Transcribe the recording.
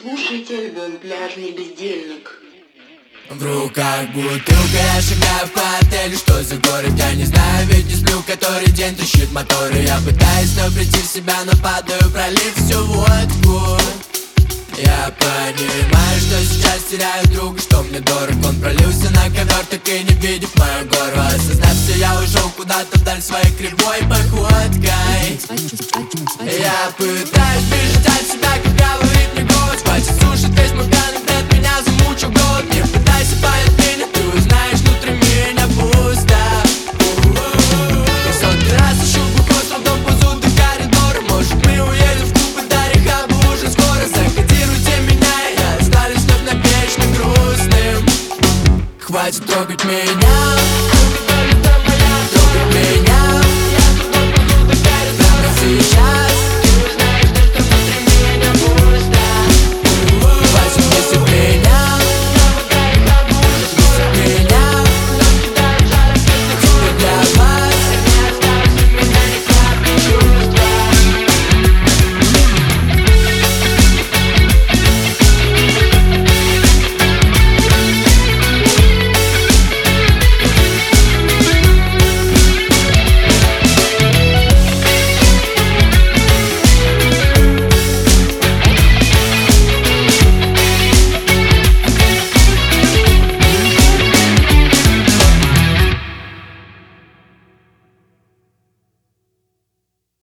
слушайте альбом «Пляжный бездельник». В руках бутылка, я шагаю по отелю. Что за город, я не знаю, ведь не сплю который день, трещит моторы. Я пытаюсь снова прийти в себя, но падаю, пролив всю водку. Я понимаю, что сейчас теряю друга, что мне дорог. Он пролился на ковер, так и не видев мою гору. Осознав, что я ушел куда-то вдаль своей кривой походкой. Я пытаюсь бежать от себя, как говорит мне голос. Хватит слушать весь мой пьяный бред, меня замучил голод. Не пытайся понять меня, ты узнаешь, внутри меня пусто. Я сотый раз ищу глухой, с трудом ползу до коридора. Может, мы уедем в клуб, и до рехаба уже скоро. Закодируйте меня, и я останусь вновь навечно грустным. Хватит трогать меня.